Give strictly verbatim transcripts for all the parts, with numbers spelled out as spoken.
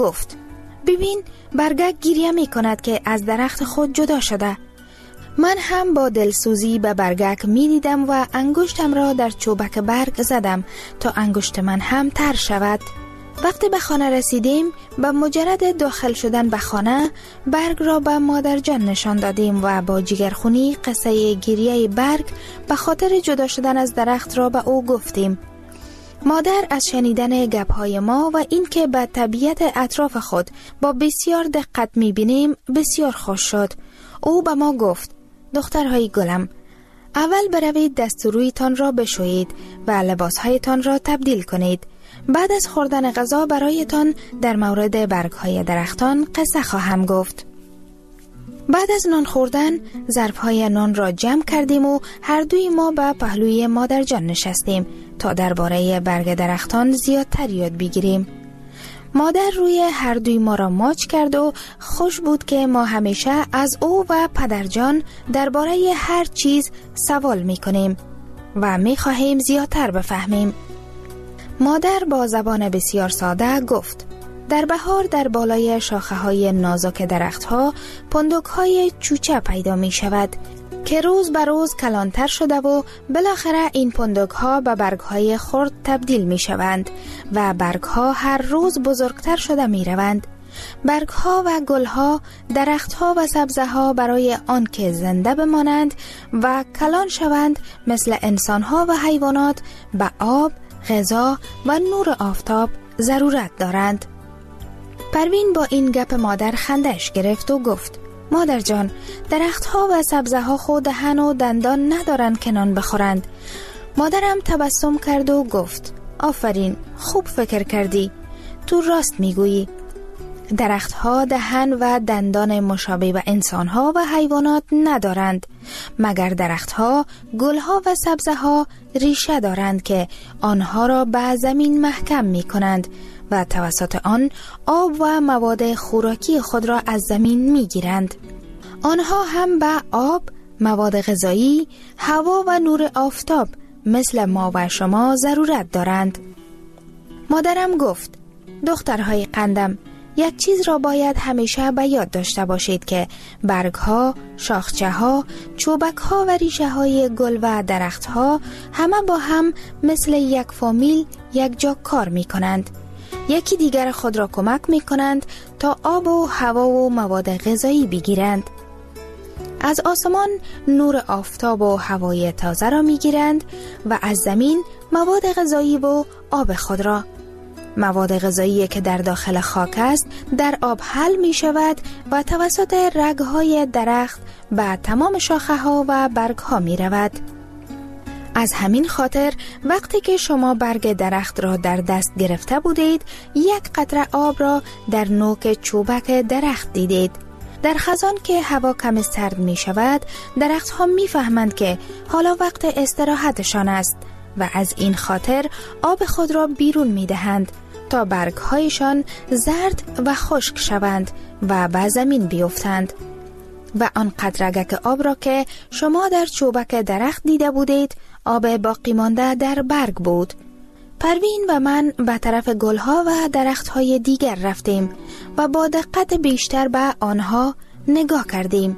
گفت ببین برگک گریه می کند که از درخت خود جدا شده. من هم با دلسوزی به برگک می دیدم و انگشتم را در چوبک برگ زدم تا انگشت من هم تر شود. وقتی به خانه رسیدیم به مجرد داخل شدن به خانه برگ را به مادر جان نشان دادیم و با جگرخونی قصه گریه برگ به خاطر جدا شدن از درخت را به او گفتیم. مادر از شنیدن گپ‌های ما و اینکه به طبیعت اطراف خود با بسیار دقت می‌بینیم بسیار خوش شد. او به ما گفت دخترهای گلم، اول بروید دست و رویتان را بشویید و لباسهایتان را تبدیل کنید. بعد از خوردن غذا برایتان در مورد برگ‌های درختان قصه خواهم گفت. بعد از نان خوردن ظرف‌های نان را جمع کردیم و هر دوی ما به پهلوی مادر جان نشستیم تا درباره برگ درختان زیادتر یاد بگیریم. مادر روی هر دوی ما را ماچ کرد و خوش بود که ما همیشه از او و پدرجان درباره هر چیز سوال می کنیم و می خواهیم زیادتر بفهمیم. مادر با زبان بسیار ساده گفت در بهار در بالای شاخه های نازک درخت ها پندک های چوچه پیدا می شود که روز به روز کلانتر شده و بالاخره این پندک ها به برگ های خرد تبدیل می شوند و برگ ها هر روز بزرگتر شده می روند. برگ ها و گل ها، درخت ها و سبزه ها برای آن که زنده بمانند و کلان شوند مثل انسان ها و حیوانات به آب، غذا و نور آفتاب ضرورت دارند. پروین با این گپ مادر خندش گرفت و گفت مادر جان، درخت ها و سبزه ها خود دهن و دندان ندارند که نان بخورند. مادرم تبسم کرد و گفت آفرین، خوب فکر کردی، تو راست میگویی. درخت ها دهن و دندان مشابه به انسان ها و حیوانات ندارند، مگر درخت ها، گل ها و سبزه ها ریشه دارند که آنها را به زمین محکم می کنند و توسط آن آب و مواد خوراکی خود را از زمین می گیرند. آنها هم به آب، مواد غذایی، هوا و نور آفتاب مثل ما و شما ضرورت دارند. مادرم گفت دخترهای قندم، یک چیز را باید همیشه به یاد داشته باشید که برگ ها، شاخچه ها، چوبک ها و ریشه های گل و درخت ها همه با هم مثل یک فامیل یک جا کار می کنند. یکی دیگر خود را کمک می کنند تا آب و هوا و مواد غذایی بگیرند. از آسمان نور آفتاب و هوای تازه را می گیرند و از زمین مواد غذایی و آب خود را. مواد غذایی که در داخل خاک است در آب حل می شود و توسط رگ‌های درخت به تمام شاخه ها و برگ ها می رود. از همین خاطر وقتی که شما برگ درخت را در دست گرفته بودید، یک قطره آب را در نوک چوبک درخت دیدید. در خزان که هوا کم سرد می شود، درخت ها می فهمند که حالا وقت استراحتشان است و از این خاطر آب خود را بیرون می دهند تا برگ هایشان زرد و خشک شوند و به زمین بیفتند. و آن قطره‌ک آب را که شما در چوبک درخت دیده بودید، آب باقی مانده در برگ بود. پروین و من به طرف گلها و درختهای دیگر رفتیم و با دقت بیشتر به آنها نگاه کردیم.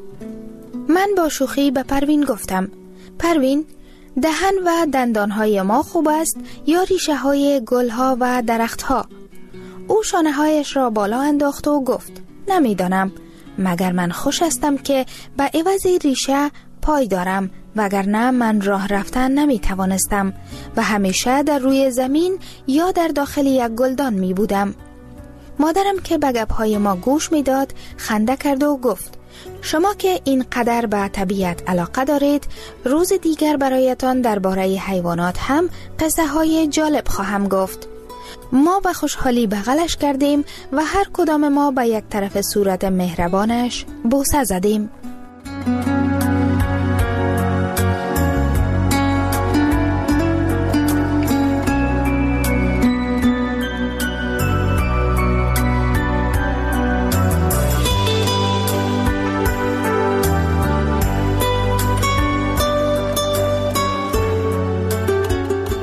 من با شوخی به پروین گفتم پروین، دهن و دندانهای ما خوب است یا ریشه های گلها و درختها؟ او شانه هایش را بالا انداخت و گفت نمیدانم، مگر من خوش هستم که به عوض ریشه پای دارم، وگرنه من راه رفتن نمی توانستم و همیشه در روی زمین یا در داخل یک گلدان می بودم. مادرم که به گپ‌های ما گوش می داد خنده کرد و گفت شما که این قدر به طبیعت علاقه دارید، روز دیگر برایتان درباره حیوانات هم قصه های جالب خواهم گفت. ما به خوشحالی بغلش کردیم و هر کدام ما به یک طرف صورت مهربانش بوسه زدیم.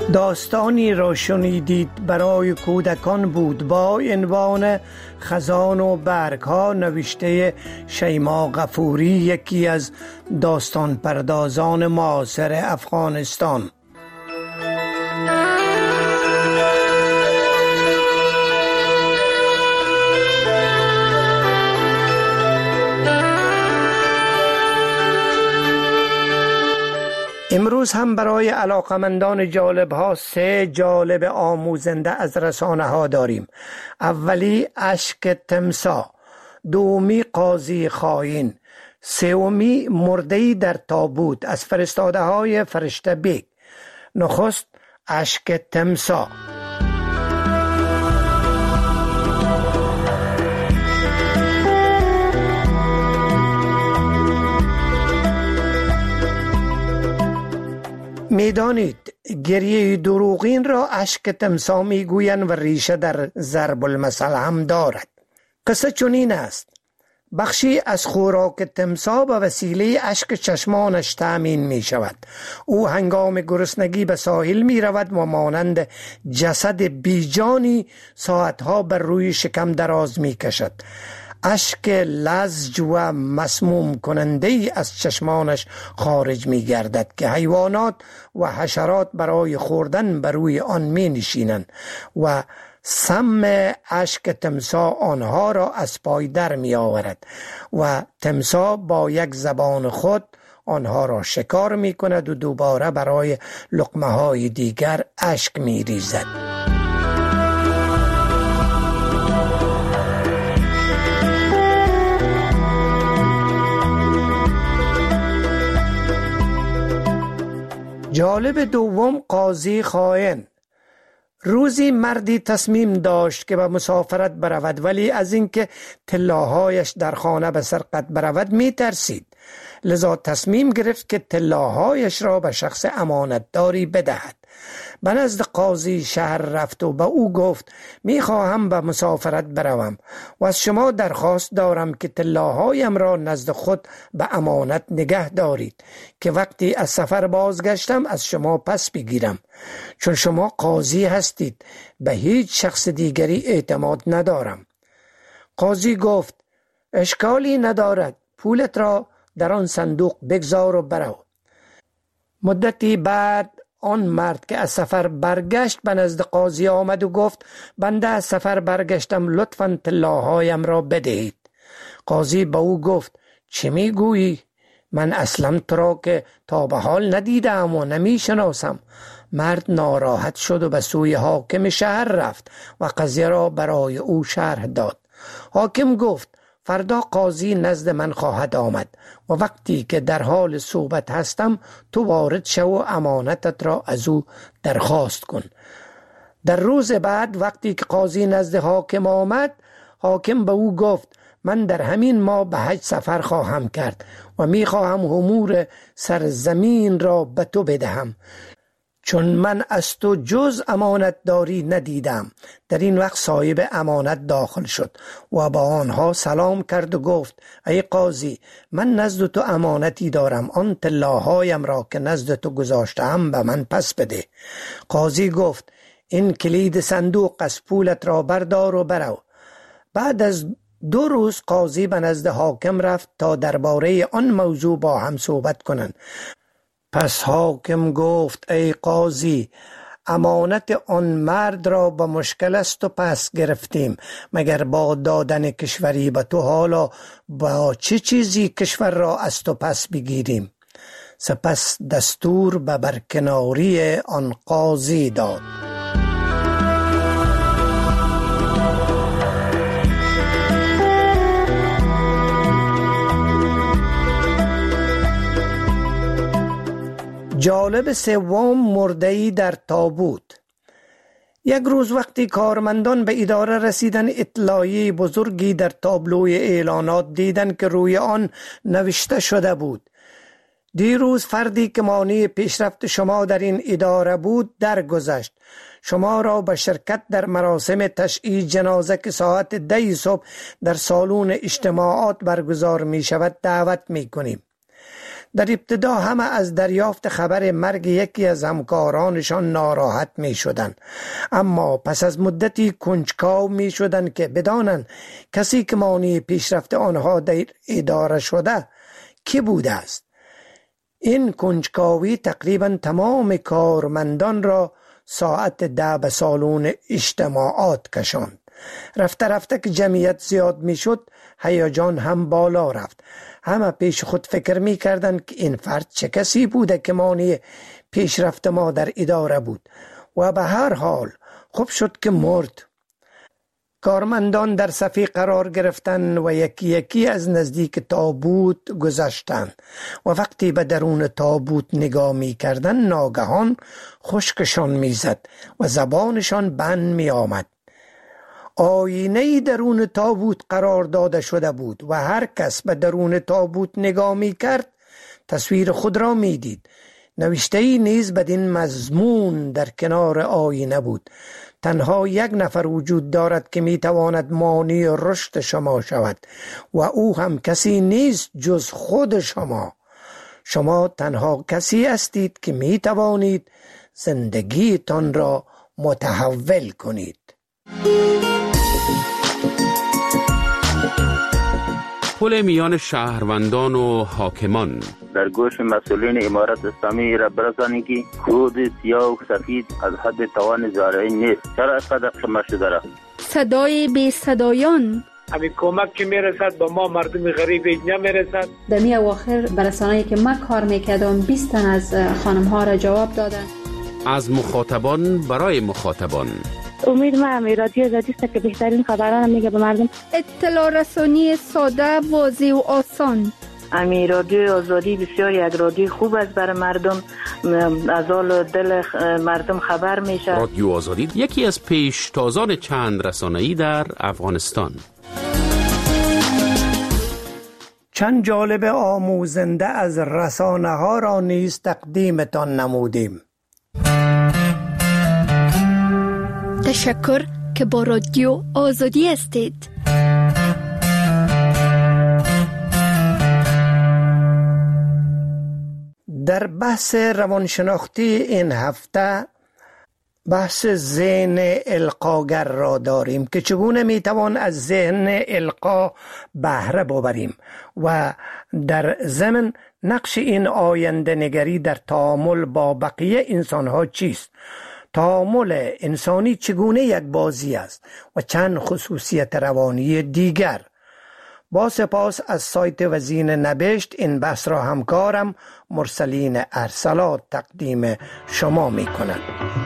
داستانی را شنیدید برای کودکان بود با عنوان خزان و برگ ها، نوشته شیما غفوری، یکی از داستان پردازان معاصر افغانستان. امروز هم برای علاقمندان جالب ها سه جالب آموزنده از رسانه ها داریم. اولی اشک تمساح، دومی قاضی خائن، سومی مرده‌ای در تابوت از فرستاده های فرشته بیگ. نخست اشک تمساح. میدانید گریه دروغین را اشک تمساح میگویند و ریشه در ضرب المثل هم دارد. قصه چنین است: بخشی از خوراک تمساح به وسیله اشک چشمانش تأمین می شود. او هنگام گرسنگی به ساحل می رود و مانند جسد بیجانی ساعتها بر روی شکم دراز می کشد. اشک لزج و مسموم کننده ای از چشمانش خارج می گردد که حیوانات و حشرات برای خوردن بر روی آن می نشینند و سم اشک تمساح آنها را از پای در می آورد و تمساح با یک زبان خود آنها را شکار می کند و دوباره برای لقمه های دیگر اشک می ریزد. جالب دوم قاضی خائن. روزی مردی تصمیم داشت که به مسافرت برود، ولی از اینکه طلاهایش در خانه به سرقت برود می ترسید. لذا تصمیم گرفت که طلاهایش را به شخص امانتداری بدهد. به نزد قاضی شهر رفت و به او گفت می خواهم به مسافرت بروم و از شما درخواست دارم که طلاهایم را نزد خود به امانت نگه دارید که وقتی از سفر بازگشتم از شما پس بگیرم، چون شما قاضی هستید، به هیچ شخص دیگری اعتماد ندارم. قاضی گفت اشکالی ندارد، پولت را در آن صندوق بگذار و برو. مدتی بعد آن مرد که از سفر برگشت به نزد قاضی آمد و گفت بنده از سفر برگشتم، لطفاً طلاهایم را بدهید. قاضی به او گفت چه میگویی؟ من اصلا تو را که تا به حال ندیدم و نمی شناسم. مرد ناراحت شد و به سوی حاکم شهر رفت و قضیه را برای او شرح داد. حاکم گفت فردا قاضی نزد من خواهد آمد و وقتی که در حال صحبت هستم تو وارد شو و امانتت را از او درخواست کن. در روز بعد وقتی که قاضی نزد حاکم آمد، حاکم به او گفت من در همین ماه به حج سفر خواهم کرد و می خواهم امور سرزمین را به تو بدهم، چون من از تو جز امانت داری ندیدم. در این وقت صاحب امانت داخل شد و با آنها سلام کرد و گفت ای قاضی، من نزد تو امانتی دارم، آن طلاهایم را که نزد تو گذاشتم به من پس بده. قاضی گفت این کلید صندوق از، پولت را بردار و برو. بعد از دو روز قاضی به نزد حاکم رفت تا درباره آن موضوع با هم صحبت کنند. پس حاکم گفت ای قاضی، امانت آن مرد را به مشکل است و پس گرفتیم، مگر با دادن کشوری به تو حالا با چه چیزی کشور را از تو پس بگیریم؟ سپس دستور به برکناری آن قاضی داد. جالب سوم مرده‌ای در تابوت. یک روز وقتی کارمندان به اداره رسیدن، اطلاعیه بزرگی در تابلوی اعلانات دیدند که روی آن نوشته شده بود دیروز فردی که مانع پیشرفت شما در این اداره بود درگذشت. شما را به شرکت در مراسم تشییع جنازه که ساعت ده صبح در سالن اجتماعات برگزار می شود دعوت می کنیم. در ابتدا همه از دریافت خبر مرگ یکی از همکارانشان ناراحت می شدند، اما پس از مدتی کنجکاو می شدند که بدانند کسی که مانع پیشرفت آنها در اداره شده کی بوده است. این کنجکاوی تقریبا تمام کارمندان را ساعت ده به سالن اجتماعات کشاند. رفته رفته که جمعیت زیاد می شد، هیجان هم بالا رفت. همه پیش خود فکر می کردند که این فرد چه کسی بوده که مانع پیشرفت ما در اداره بود و به هر حال خوب شد که مرد. کارمندان در صفی قرار گرفتند و یکی یکی از نزدیک تابوت گذشتند و وقتی به درون تابوت نگاه می کردند ناگهان خشکشان می زد و زبانشان بند می آمد. آینه درون تابوت قرار داده شده بود و هر کس به درون تابوت نگاه می کرد تصویر خود را می دید. نوشته‌ای نیز بدین مضمون در کنار آینه بود: تنها یک نفر وجود دارد که می تواند مانع رشد شما شود و او هم کسی نیست جز خود شما. شما تنها کسی هستید که می توانید زندگیتان را متحول کنید. پل میان شهروندان و حاکمان. در گوش مسئولین امارت اسلامی را برسانید که کود سیاه و سفید از حد توان زارعین نیست. چرا اینقدر شما شده را؟ صدای بی صدایان. همین کمک که میرسد با ما مردم غریب نمیرسد. در می اواخر برسانه‌ای که من کار میکردم بیست تن از خانم ها را جواب دادن. از مخاطبان برای مخاطبان. امید ما همی رادیو آزادی است که بهترین خبران میگه به مردم. اطلاع رسانی ساده، واضح و آسان. امی رادیو آزادی بسیار یک رادیو خوب است برای مردم، از حال دل مردم خبر میشه. رادیو آزادی یکی از پیشتازان چند رسانه‌ای در افغانستان. چند جالب آموزنده از رسانه ها را نیز تقدیمتان نمودیم. تشکر که با رادیو آزادی هستید. در بحث روانشناختی این هفته بحث ذهن القاگر را داریم که چگونه میتوان از ذهن القا بهره ببریم و در ضمن نقش این آینده نگری در تعامل با بقیه انسانها چیست. تعامل انسانی چگونه یک بازی است و چند خصوصیت روانی دیگر. با سپاس از سایت وزین نبشت این بحث را همکارم مرسلین ارسلات تقدیم شما می کند.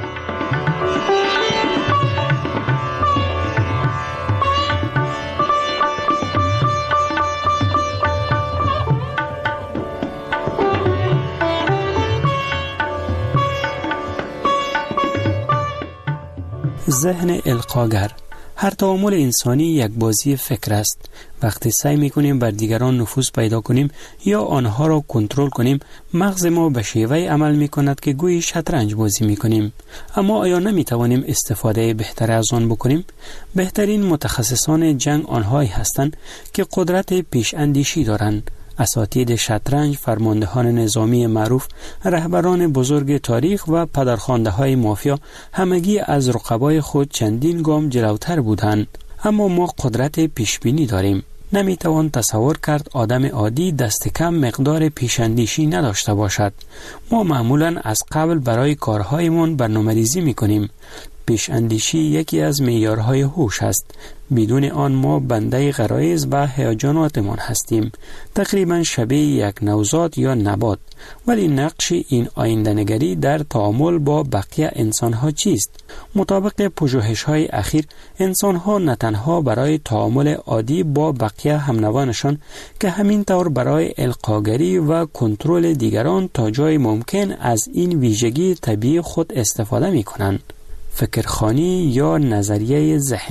ذهن القاگر. هر تعامل انسانی یک بازی فکر است. وقتی سعی می‌کنیم بر دیگران نفوذ پیدا کنیم یا آنها را کنترل کنیم، مغز ما به شیوهی عمل می‌کند که گویی شطرنج بازی می‌کنیم. اما آیا نمی‌توانیم استفاده بهتر از آن بکنیم؟ بهترین متخصصان جنگ آنهایی هستند که قدرت پیش اندیشی دارند. اساتید شطرنج، فرماندهان نظامی معروف، رهبران بزرگ تاریخ و پدرخوانده های مافیا همگی از رقبای خود چندین گام جلوتر بودند. اما ما قدرت پیشبینی داریم. نمیتوان تصور کرد آدم عادی دست کم مقدار پیشاندیشی نداشته باشد. ما معمولا از قبل برای کارهایمان برنامه‌ریزی میکنیم. پیشاندیشی یکی از معیارهای هوش است. بدون آن ما بنده غرایز و هیجاناتمان هستیم، تقریبا شبیه یک نوزاد یا نبات. ولی نقش این آینده‌نگری در تعامل با بقیه انسانها چیست؟ مطابق پژوهش‌های اخیر، انسانها نه تنها برای تعامل عادی با بقیه همنوانشان که همینطور برای القاگری و کنترل دیگران تا جای ممکن از این ویژگی طبیعی خود استفاده می‌کنند. فکرخوانی یا نظریه ذهن.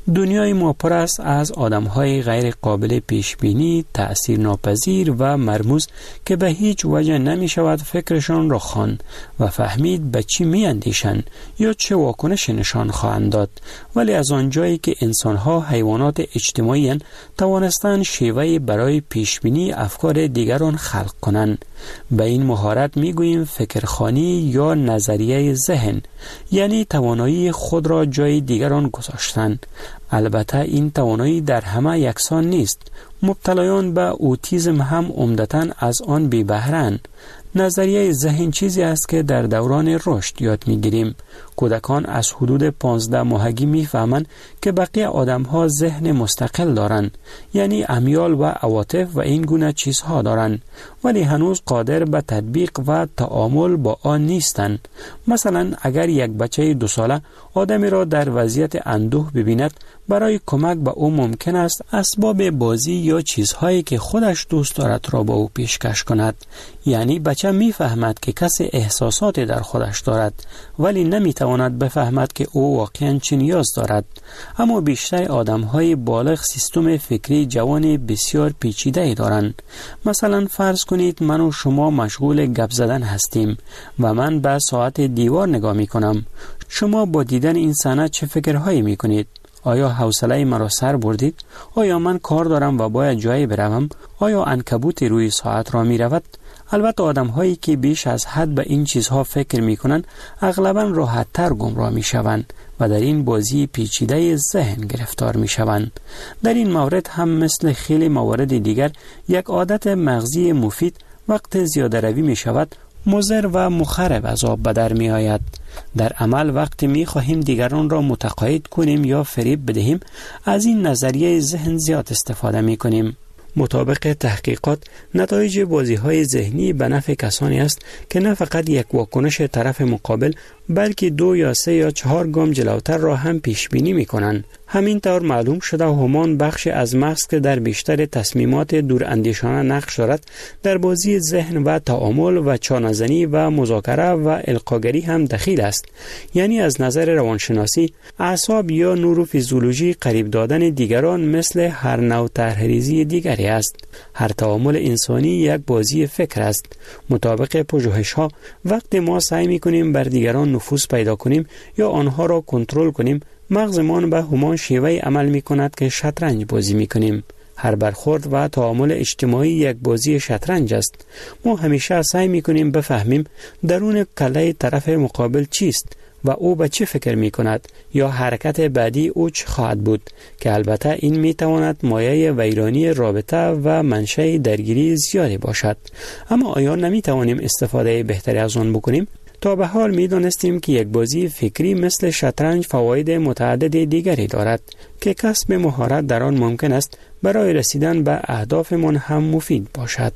دنیای ما پر است از آدم‌های غیر قابل پیشبینی، تأثیر ناپذیر و مرموز که به هیچ وجه نمی شود فکرشان را خواند و فهمید به چی می اندیشند یا چه واکنش نشان خواهند داد. ولی از آنجایی که انسان‌ها حیوانات اجتماعی اند، توانستند شیوهی برای پیشبینی افکار دیگران خلق کنند. به این مهارت می گوییم فکرخوانی یا نظریه ذهن، یعنی توانایی خود را جای دیگران گذاشتن. البته این توانایی در همه یکسان نیست. مبتلایان به اوتیسم هم عمدتاً از آن بی بهره‌اند. نظریه ذهن چیزی است که در دوران رشد یاد می‌گیریم. کودکان از حدود پانزده ماهگی می‌فهمند که بقیه آدم‌ها ذهن مستقل دارند، یعنی امیال و عواطف و این گونه چیزها دارند، ولی هنوز قادر به تطبیق و تعامل با آن نیستند. مثلا اگر یک بچه دو ساله آدمی را در وضعیت اندوه ببیند، برای کمک به او ممکن است اسباب بازی یا چیزهایی که خودش دوست دارد را به او پیشکش کند. یعنی بچه می‌فهمد که کسی احساساتی در خودش دارد، ولی نمی‌تواند بفهمد که او واقعاً چه نیاز دارد. اما بیشتر آدم‌های بالغ سیستم فکری جوان بسیار پیچیده‌ای دارند. مثلا فرض کنید من و شما مشغول گپ زدن هستیم و من به ساعت دیوار نگاه می‌کنم. شما با دیدن این صحنه چه فکرهایی می‌کنید؟ آیا حوصله مرا سر بردید؟ آیا من کار دارم و باید جایی بروم؟ آیا عنکبوت روی ساعت را می رود؟ البته آدم هایی که بیش از حد به این چیزها فکر می کنند اغلباً راحت تر گمراه می شوند و در این بازی پیچیده ذهن گرفتار می شوند. در این مورد هم مثل خیلی موارد دیگر یک عادت مغزی مفید وقت زیاده روی می شود مضر و مخرب از آب به در می آید. در عمل وقتی می خواهیم دیگران را متقاعد کنیم یا فریب بدهیم، از این نظریه ذهن زیاد استفاده می کنیم. مطابق تحقیقات، نتایج بازی‌های ذهنی به نفع کسانی است که نه فقط یک واکنش طرف مقابل بلکه دو یا سه یا چهار گام جلوتر را هم پیش بینی می‌کنند. همین طور معلوم شده همان بخش از مغز که در بیشتر تصمیمات دوراندیشانه نقش دارد، در بازی ذهن و تعامل و چانه‌زنی و مذاکره و القاگری هم دخیل است. یعنی از نظر روانشناسی، اعصاب یا نوروفیزیولوژی قریب دادن دیگران مثل هر نوع طرح‌ریزی دیگری است. هر تعامل انسانی یک بازی فکر است. مطابق پژوهش‌ها، وقتی ما سعی می‌کنیم بر دیگران نفوذ پیدا کنیم یا آنها را کنترل کنیم، مغزمان به همان شیوه عمل می‌کند که شطرنج بازی می‌کنیم. هر برخورد و تعامل اجتماعی یک بازی شطرنج است. ما همیشه سعی می‌کنیم بفهمیم درون کله طرف مقابل چیست و او به چه فکر می‌کند یا حرکت بعدی او چه خواهد بود، که البته این می‌تواند مایه ویرانی رابطه و منشأ درگیری زیادی باشد. اما آیا نمی‌توانیم استفاده بهتری از آن بکنیم؟ تا به حال می دانستیم که یک بازی فکری مثل شطرنج فواید متعدد دیگری دارد که کسب مهارت در آن ممکن است برای رسیدن به اهدافمان هم مفید باشد.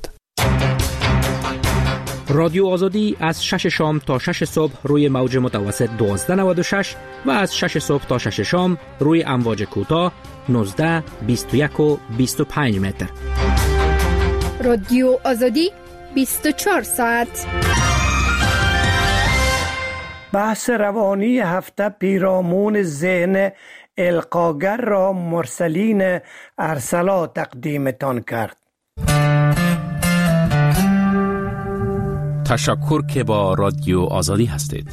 رادیو آزادی از شش شام تا شش صبح روی موج متوسط دوازده نود و شش و از شش صبح تا شش شام روی امواج کوتاه نوزده، بیست و یک و بیست و پنج متر. رادیو آزادی بیست و چهار ساعت. بحث روانی هفته پیرامون ذهن القاگر را مرسلین ارسلا تقدیمتان کرد. تشکر که با رادیو آزادی هستید.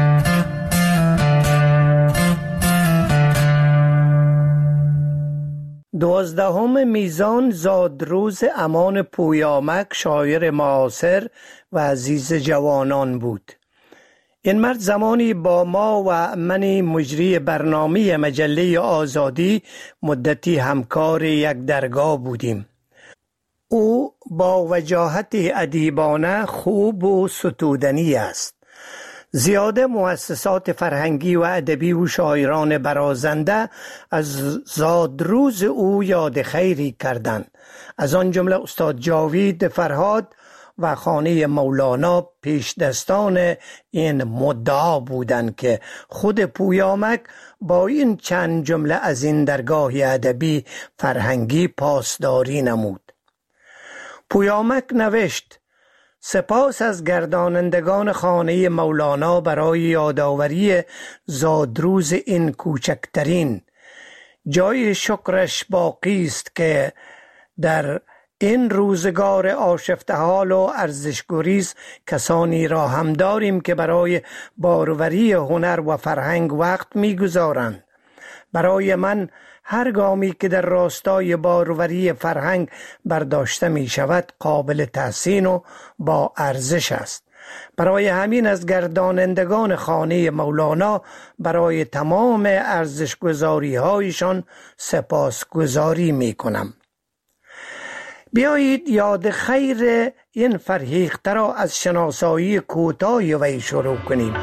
دوازدهم میزان زادروز امان پویامک، شاعر معاصر و عزیز جوانان بود. این مرد زمانی با ما و من مجری برنامه مجله آزادی مدتی همکار یک درگاه بودیم. او با وجاهت ادیبانه خوب و ستودنی است. زیاده مؤسسات فرهنگی و ادبی و شاعران برازنده از زادروز او یاد خیری کردند. از آن جمله استاد جاوید فرهاد و خانه مولانا پیش دستان این مدعا بودند که خود پویامک با این چند جمله از این درگاه ادبی فرهنگی پاسداری نمود. پویامک نوشت: سپاس از گردانندگان خانه مولانا برای یادآوری زادروز این کوچکترین، جای شکرش باقی است که در این روزگار آشفته حال و ارزش‌گریز کسانی را هم داریم که برای باروری هنر و فرهنگ وقت می‌گذارند. برای من هر گامی که در راستای باروری فرهنگ برداشته می شود قابل تحسین و با ارزش است. برای همین از گردانندگان خانه مولانا برای تمام ارزش‌گذاری هایشان سپاسگزاری می کنم. بیایید یاد خیر این فرهیخته را از شناسایی کوتاه وی شروع کنیم.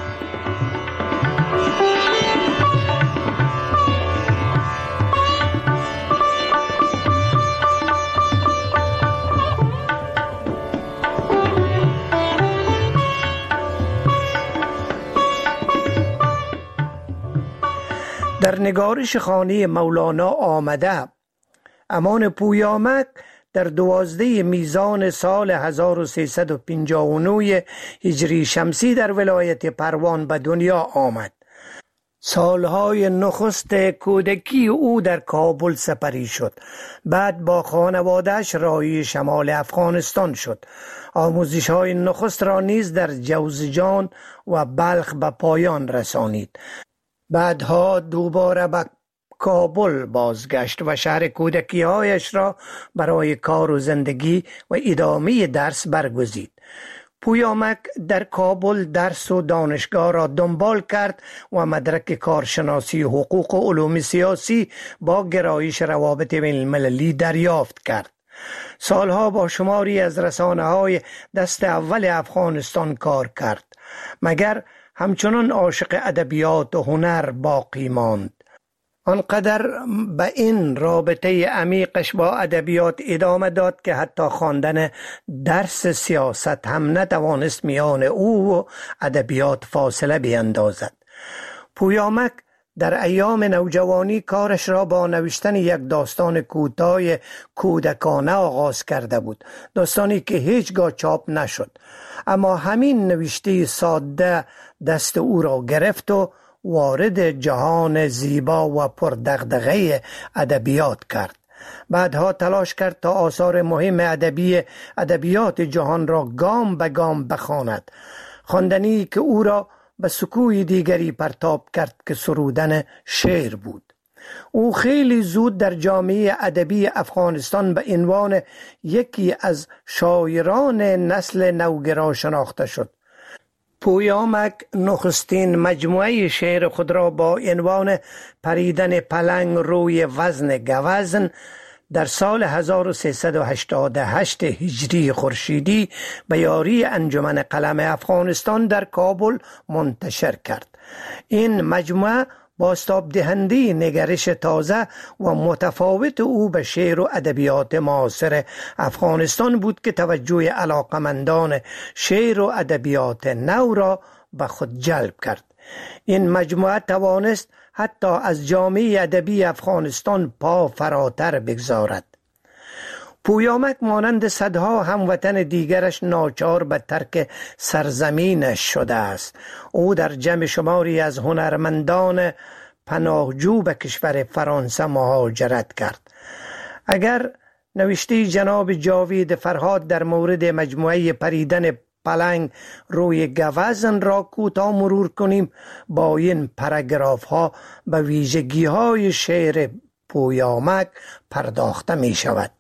در نگارش خانه مولانا آمده امان پویامک در دوازده میزان سال هزار و سیصد و پنجاه و نه هجری شمسی در ولایت پروان به دنیا آمد. سالهای نخست کودکی او در کابل سپری شد. بعد با خانواده‌اش راهی شمال افغانستان شد. آموزش های نخست را نیز در جوزجان و بلخ به پایان رسانید. بعدها دوباره به کابل بازگشت و شهر کودکی هایش را برای کار و زندگی و ادامه درس برگزید. پویامک در کابل درس و دانشگاه را دنبال کرد و مدرک کارشناسی حقوق و علوم سیاسی با گرایش روابط بین المللی دریافت کرد. سالها با شماری از رسانه های دست اول افغانستان کار کرد، مگر همچنان عاشق ادبیات و هنر باقی ماند. آنقدر به این رابطه عمیقش با ادبیات ادامه داد که حتی خواندن درس سیاست هم نتوانست میان او و ادبیات فاصله بیندازد. پویامک در ایام نوجوانی کارش را با نوشتن یک داستان کوتاه کودکانه آغاز کرده بود، داستانی که هیچگاه چاپ نشد، اما همین نوشته ساده دست او را گرفت و وارد جهان زیبا و پردغدغه ادبیات کرد. بعدها تلاش کرد تا آثار مهم ادبی ادبیات جهان را گام به گام بخواند، خواندنی که او را به سکوی دیگری پرتاب کرد که سرودن شعر بود. او خیلی زود در جامعه ادبی افغانستان به عنوان یکی از شاعران نسل نوگرا شناخته شد. پویامک نخستین مجموعه شعر خود را با عنوان پریدن پلنگ روی وزن گوزن در سال هزار و سیصد و هشتاد و هشت هجری خورشیدی به یاری انجمن قلم افغانستان در کابل منتشر کرد. این مجموعه بازتاب دهنده نگرش تازه و متفاوت او به شعر و ادبیات معاصر افغانستان بود که توجه علاقمندان شعر و ادبیات نو را به خود جلب کرد. این مجموعه توانست حتی از جامعه ادبی افغانستان پا فراتر بگذارد. پویامک مانند صدها هموطن دیگرش ناچار به ترک سرزمینش شده است. او در جمع شماری از هنرمندان پناهجو به کشور فرانسه مهاجرت کرد. اگر نوشته جناب جاوید فرهاد در مورد مجموعه پریدن پلنگ روی گوزن را کوتاه مرور کنیم، با این پاراگراف ها به ویژگی های شعر پویامک پرداخته می شود.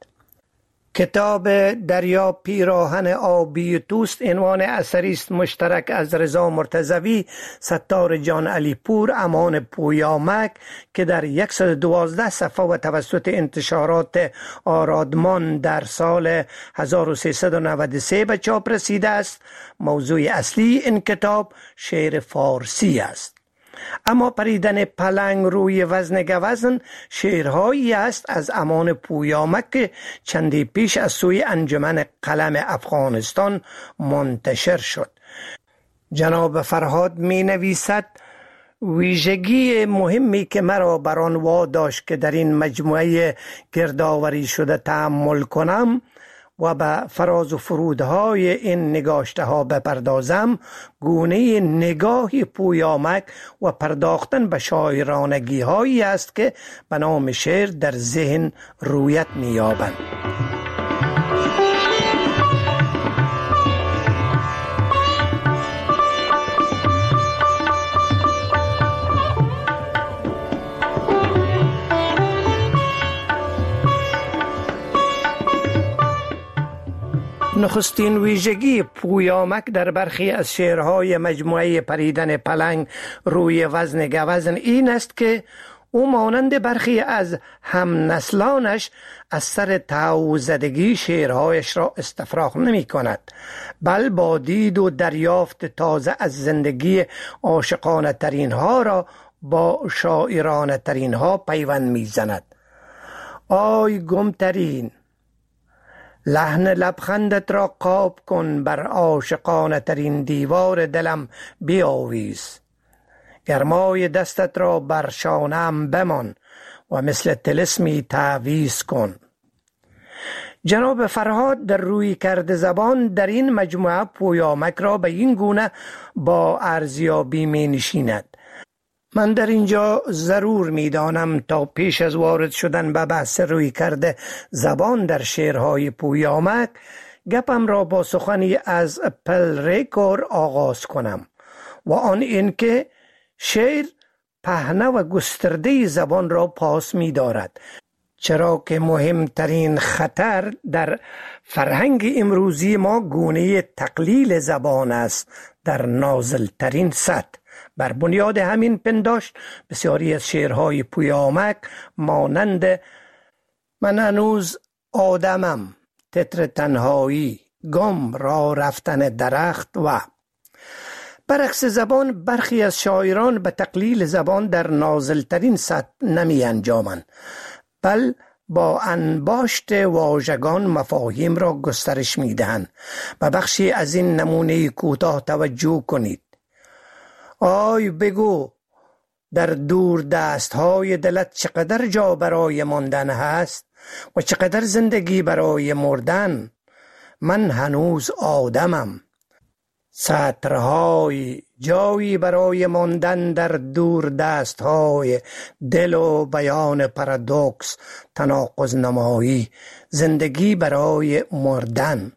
کتاب دریا پیراهن آبی توست عنوان اثری است مشترک از رضا مرتضوی، ستار جان علی پور، امان پویامک که در صد و دوازده صفحه و توسط انتشارات آرادمان در سال هزار و سیصد و نود و سه به چاپ رسیده است. موضوع اصلی این کتاب شعر فارسی است. اما پریدن پلنگ روی وزن گوزن شعرهایی است از امان پویامک که چندی پیش از سوی انجمن قلم افغانستان منتشر شد. جناب فرهاد می نویسد: ویژگی مهمی که مرا بر آن واداشت که در این مجموعه گردآوری شده تأمل کنم و به فراز و فرودهای این نگاشته ها بپردازم، گونه نگاهی پویامک و پرداختن به شاعرانگی هایی است که به نام شعر در ذهن رویت می‌یابند. نخستین ویژگی پویامک در برخی از شعرهای مجموعه پریدن پلنگ روی وزن گوزن این است که او مانند برخی از هم نسلانش از سر تعوزدگی شعرهایش را استفراغ نمی کند، بل با دید و دریافت تازه از زندگی عاشقانه ترین ها را با شاعرانه ترین ها پیوند می زند. آی گمترین، لحن لبخندت را قاب کن، بر عاشقانه ترین دیوار دلم بیاویز. گرمای دستت را بر شانه‌ام بمان و مثل طلسمی تعویض کن. جناب فرهاد در روی کرده زبان در این مجموعه پویامک را به این گونه با ارزیابی می نشیند. من در اینجا ضرور می دانم تا پیش از وارد شدن به بحث روی کرده زبان در شعرهای پویامک گپم را با سخنی از پل ریکور آغاز کنم و آن این که شعر پهنه و گسترده زبان را پاس می دارد، چرا که مهمترین خطر در فرهنگ امروزی ما گونه تقلیل زبان است در نازلترین سطح. بر بنیاد همین پنداشت بسیاری از شعرهای پویامک مانند من هنوز آدمم، تتر تنهایی، گم را رفتن درخت و برعکس زبان برخی از شاعران به تقلیل زبان در نازلترین سطح نمی انجامند، بل با انباشت واژگان مفاهیم را گسترش می دهند. به بخشی از این نمونه کوتاه توجه کنید. آی بگو در دور دست های دلت چقدر جا برای ماندن هست و چقدر زندگی برای مردن. من هنوز آدمم. سطرهای جایی برای ماندن در دور دست های دل و بیان پارادوکس، تناقض نمایی، زندگی برای مردن.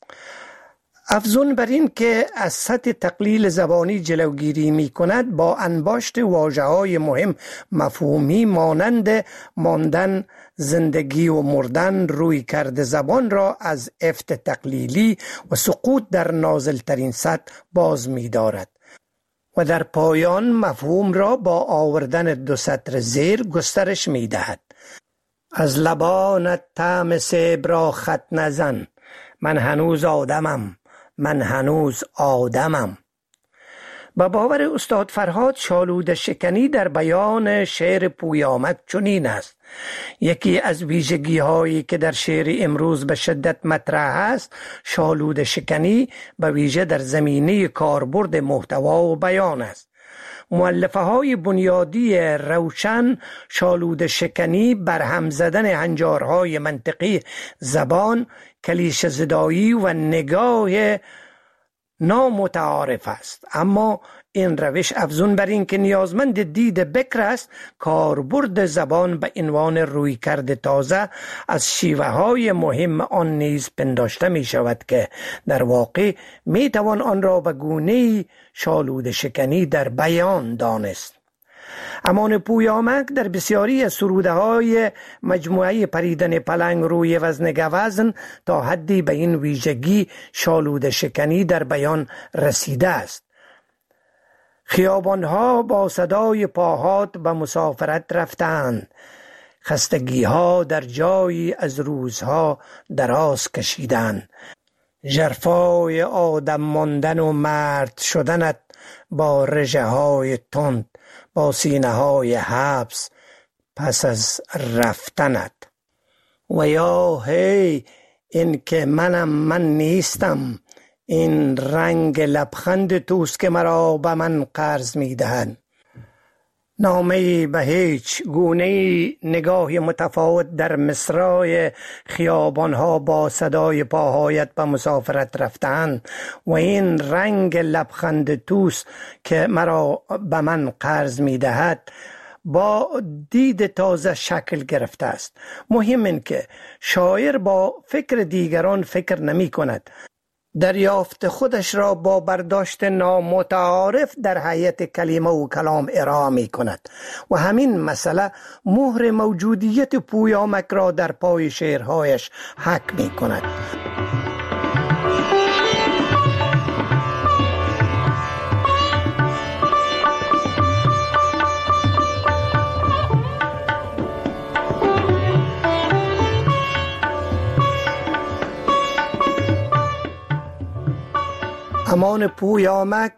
افزون بر این که از سطح تقلیل زبانی جلوگیری می کند، با انباشت واژه های مهم مفهومی مانند ماندن، زندگی و مردن روی کرده زبان را از افت تقلیلی و سقوط در نازلترین سطح باز می دارد و در پایان مفهوم را با آوردن دو سطر زیر گسترش می دهد. از لبانت طعم سیب را خط نزن، من هنوز آدمم، من هنوز آدمم. با باور استاد فرهاد شالوده شکنی در بیان شعر پویامک چنین است. یکی از ویژگی هایی که در شعر امروز به شدت مطرح است شالوده شکنی به ویژه در زمینه کاربرد محتوا و بیان است. مؤلفه های بنیادی روشن شالوده شکنی بر هم زدن هنجارهای منطقی زبان، کلیشه زدایی و نگاه نامتعارف است، اما این روش افزون بر این که نیازمند دید بکر است، کاربرد زبان به عنوان روی کرده تازه از شیوه های مهم آن نیز پنداشته می شود که در واقع می توان آن را به گونه‌ای شالوده شکنی در بیان دانست. امان پویامک در بسیاری از سروده های مجموعه پریدن پلنگ روی وزن گوزن تا حدی به این ویژگی شالوده شکنی در بیان رسیده است. خیابانها با صدای پاهات به مسافرت رفتند، خستگیها در جایی از روزها دراز کشیدند. ژرفای آدم ماندن و مرد شدنت با رژه های تند، با سینه های حبس پس از رفتنت. و یا هی این که منم من نیستم، این رنگ لبخند توست که مرا به من قرض می دهند. نامه‌ای به هیچ گونه‌ای نگاهی متفاوت در مصرای خیابان‌ها با صدای پاهایت به مسافرت رفتن و این رنگ لبخند توس که مرا به من قرض می‌دهد با دید تازه شکل گرفته است. مهم این که شاعر با فکر دیگران فکر نمی کند، دریافت خودش را با برداشت نامتعارف در حیات کلمه و کلام ارائه می کند و همین مسئله مهر موجودیت پویامک را در پای شعرهایش حک می کند. امان پویامک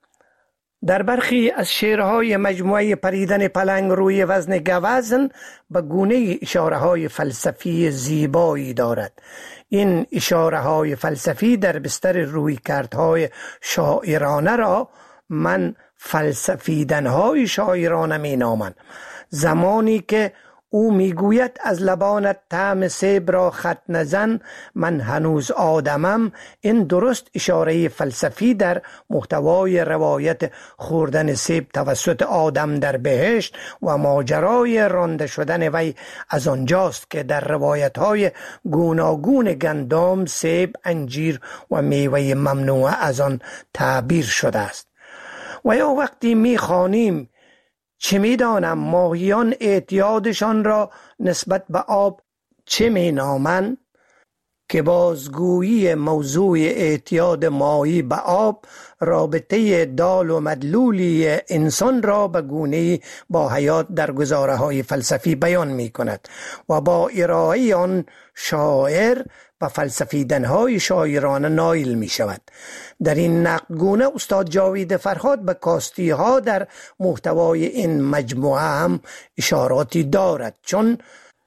در برخی از شعرهای مجموعه پریدن پلنگ روی وزن گوزن به گونه اشاره های فلسفی زیبایی دارد. این اشاره های فلسفی در بستر روی کردهای شاعرانه را من فلسفیدن های شاعرانه می نامم. زمانی که او میگوید از لبانت طعم سیب را خط نزن، من هنوز آدمم، این درست اشاره فلسفی در محتوای روایت خوردن سیب توسط آدم در بهشت و ماجرای رانده شدن وی از آنجاست که در روایت های گوناگون گندم، سیب، انجیر و میوه ممنوع از آن تعبیر شده است. و یا وقتی میخوانیم چه میدانم ماهیان اعتیادشان را نسبت به آب چه می نامند، که بازگویی موضوع اعتیاد ماهی به آب رابطه دال و مدلولی انسان را به گونه‌ای با حیات در گزاره های فلسفی بیان می کند و با ارائه آن شاعر و فلسفیدن‌های شاعرانه نایل می شود. در این نقدگونه استاد جاوید فرهاد به کاستی ها در محتوای این مجموعه هم اشاراتی دارد، چون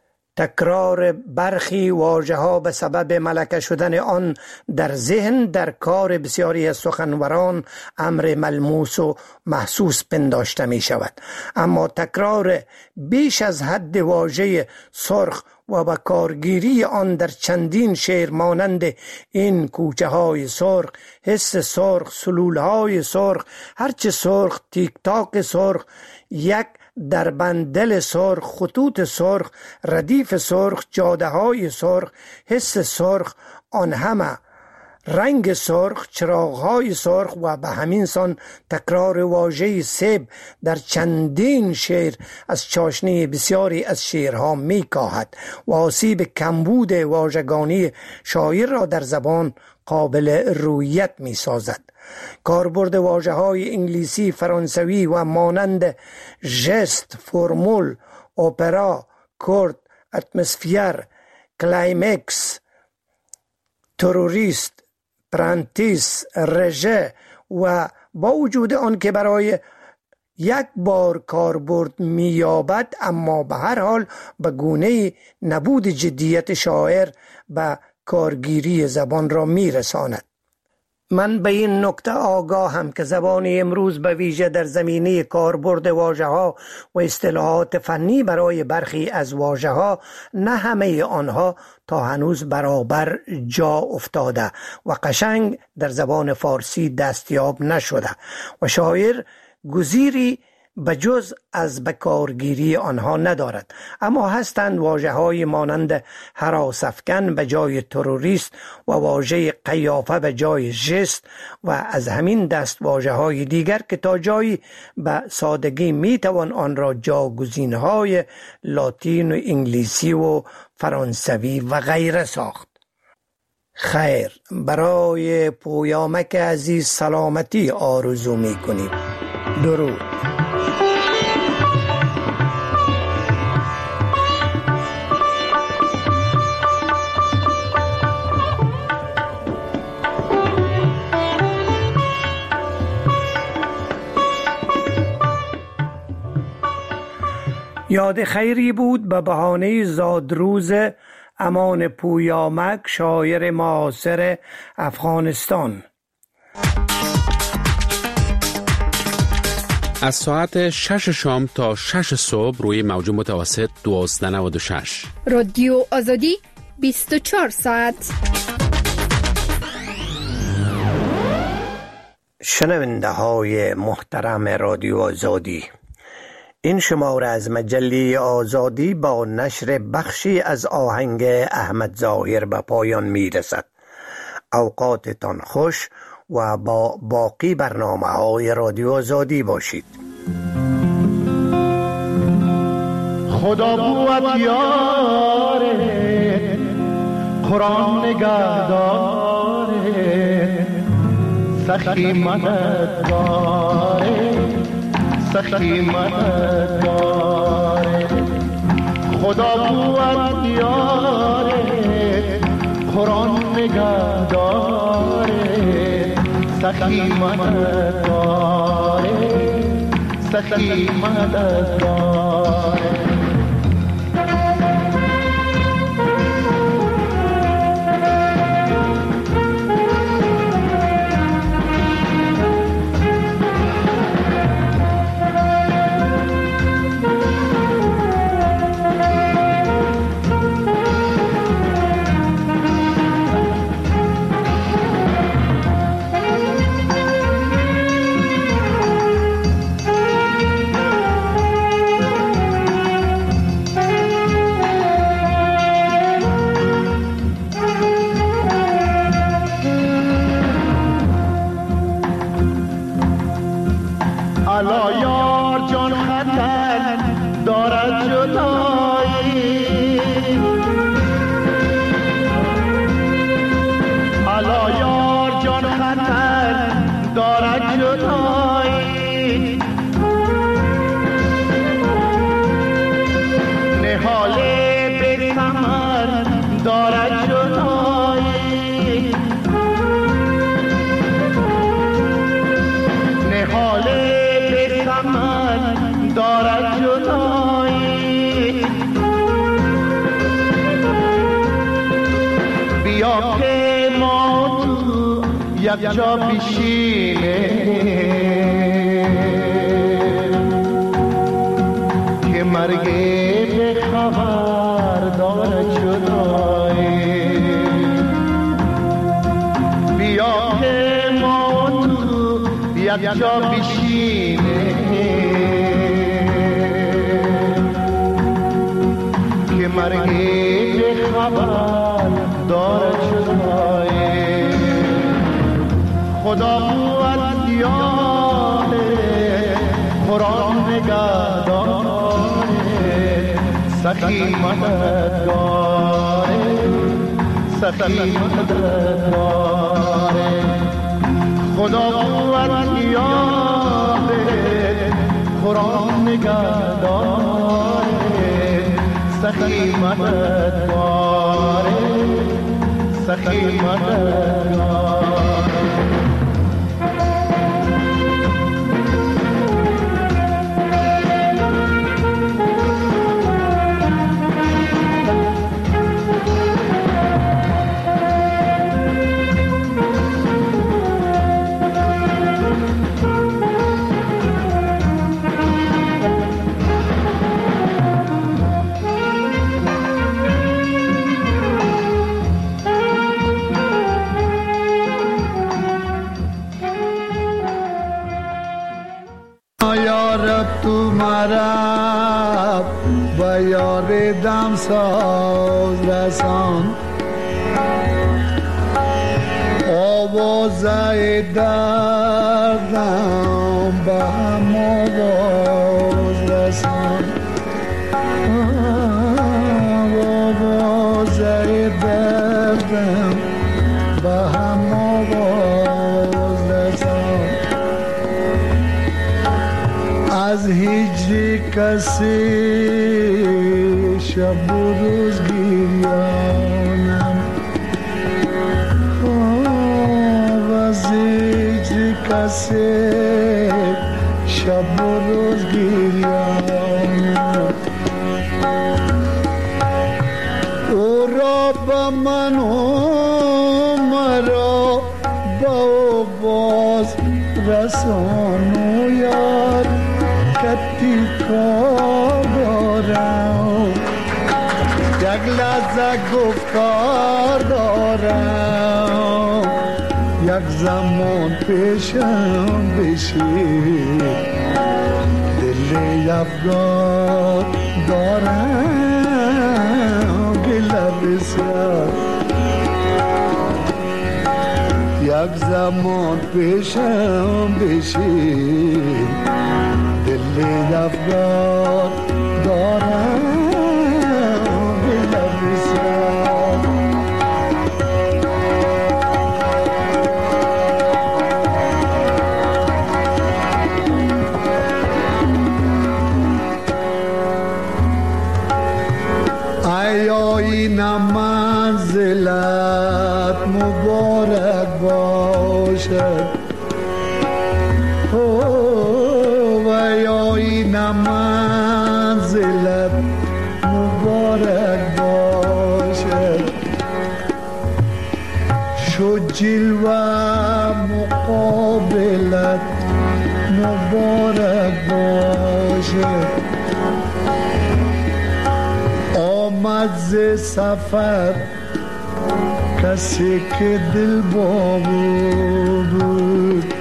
تکرار برخی واژه ها به سبب ملکه شدن آن در ذهن در کار بسیاری از سخنوران امر ملموس و محسوس پنداشته می شود. اما تکرار بیش از حد واژه سرخ و با کارگیری آن در چندین شعر مانند این کوچه های سرخ، حس سرخ، سلول های سرخ، هرچه سرخ، تیک تاک سرخ، یک در بندل سرخ، خطوط سرخ، ردیف سرخ، جاده های سرخ، حس سرخ، آن همه رنگ سرخ، چراغ‌های سرخ و به همین سان تکرار واژه سیب در چندین شعر از چاشنی بسیاری از شعرها می‌کاهد و آسیب کمبود واژگانی شاعر را در زبان قابل رویت می‌سازد. کاربرد واژه‌های انگلیسی، فرانسوی و مانند ژست، فرمول، اپرا، کورد، اتمسفیر، کلایمکس، تروریست، پرانتیس، رژه و با وجود آن که برای یک بار کاربرد می‌یابد، اما به هر حال به گونه نبود جدیت شاعر به کارگیری زبان را می‌رساند. من به این نکته آگاهم که زبان امروز به ویژه در زمینه کاربرد واژه‌ها و اصطلاحات فنی برای برخی از واژه‌ها نه همه آنها تا هنوز برابر جا افتاده و قشنگ در زبان فارسی دستیاب نشده و شاعر گزیری بجز از بکارگیری آنها ندارد. اما هستند واژه‌های مانند هراس‌افکن به جای تروریست و واژه قیافه به جای ژست و از همین دست واژه‌های دیگر که تا جایی به سادگی میتوان آن را جاگزین‌های لاتین و انگلیسی و فرانسوی و غیره ساخت. خیر، برای پویامک عزیز سلامتی آرزو می‌کنیم. درود. یاد خیری بود به بهانه زادروز امان پویامک، شاعر معاصر افغانستان. از ساعت شش شام تا شش صبح روی موج متوسط دوازده و نود و شش. رادیو آزادی بیست و چهار ساعت. شنونده های محترم رادیو آزادی، این شماره از مجله آزادی با نشر بخشی از آهنگ احمد ظاهر به پایان می رسد. اوقاتتان خوش و با باقی برنامه های رادیو آزادی باشید. خدا بود یاره، قرآن نگهداره، سخی مددگاره، سخی مددگاره. خدا بود یاره، قرآن نگهداره، سخی مددگاره، سخی مددگاره. الا یار جان خطر دارد جدایی، الا یار جان خطر دارد جدایی. نهاله به ثمر دارد جدایی، نهاله دارد جدایی. بیا که ما تو یک جا بشینه، که مرگ به خبر دارد جدایی. بیا که ما تو یک جا بشینه، مرگی به خبر دارد جدایی. خدا بود یاره، قرآن نگهداره، سخی مددگاره، سخی مددگاره. خدا بود یاره، قرآن نگهداره، سخی مددگاره، سخی مددگاره. مرا با یار دمساز رسان، آوازه دردم به هم آواز رسان، آوازه دردم به هم آواز رسان. از هیچ کسی شب و روز گریانم، از هیچ کسی شب و روز گریانم. او را به من و مرا با باز رسان و یار، کار دارم، یک لحظه گفتار دارم، یک زمان پیشم بشی دل افگار دارم، گله بسیار یک زمان پیشم بشی دل افگار دارم، گله بسیار ای آینه منزلت مبارک باشد، ای آینه منزلت مبارک باشد، شو جلوه مقابلت مبارک باشد، آمد ز سفر کسی که دل با بود،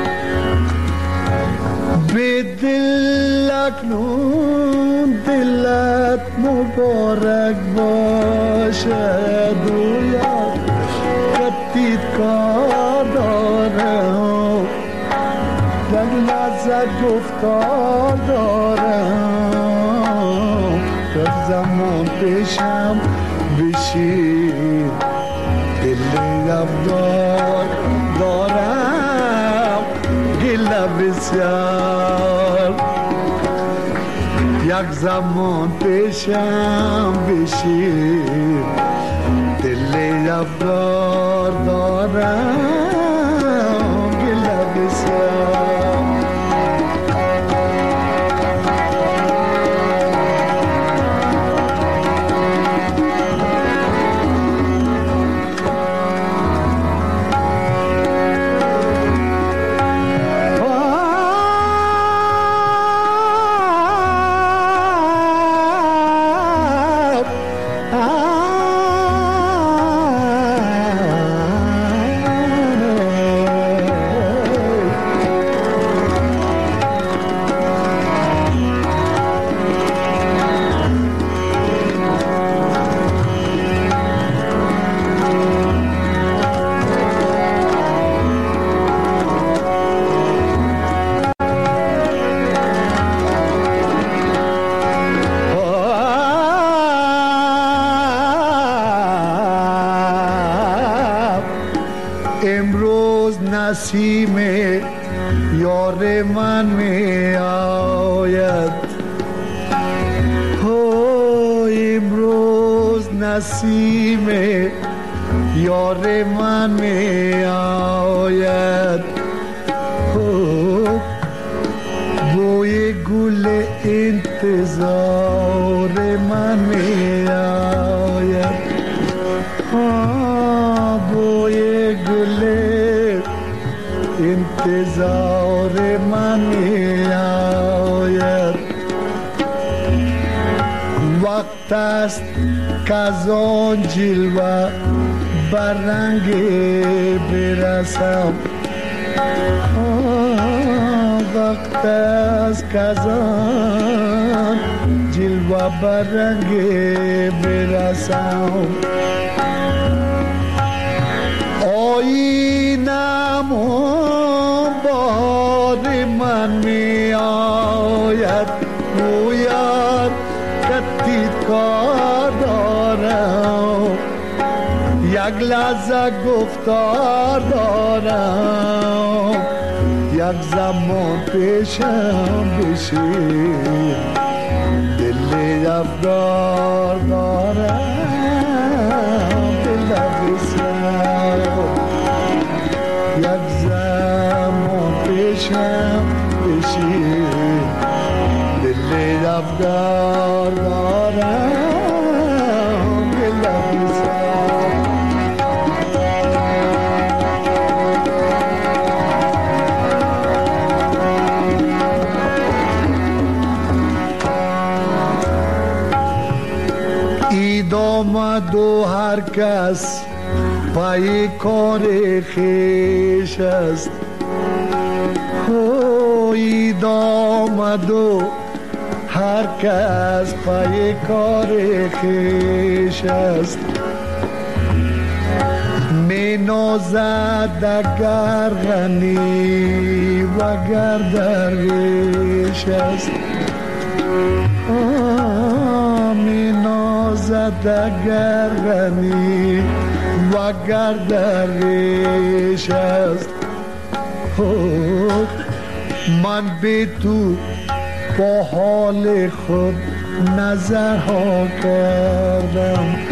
به دل اکنون دلت مبارک باشد، و یا کتید کار دارم، یک لحظه گفتار دارم، یک زمان پیشم بشی دل افگار دارم، گله بسیار یک زمان پیشم بشی دل افگار دارم، گله بسیار نسیم یار من می آید، امروز نسیم یار من می آید، بوی گل انتظار من می آید، بوی گل انتظار من می آید، وقت است که از آن جلوه بر رنگ برسم، وقت است که از آن جلوه بر رنگ برسم، آینم بار من می آید، گوید کتید کار دارم، یک لحظه گفتار دارم، یک زمان پیشم بشی دل افگار دارم، دل بسیار یک زمان پیشم بشی دل افگار دارم، دل بسیار آمد و هر کس پای کار خویش است. عید آمد و هر کس پای کار خویش است. می نازد اگر غنی وگر درویش است. می نازد اگر غنی وگر درویش است. من به تو با حال خود نظرها کردم.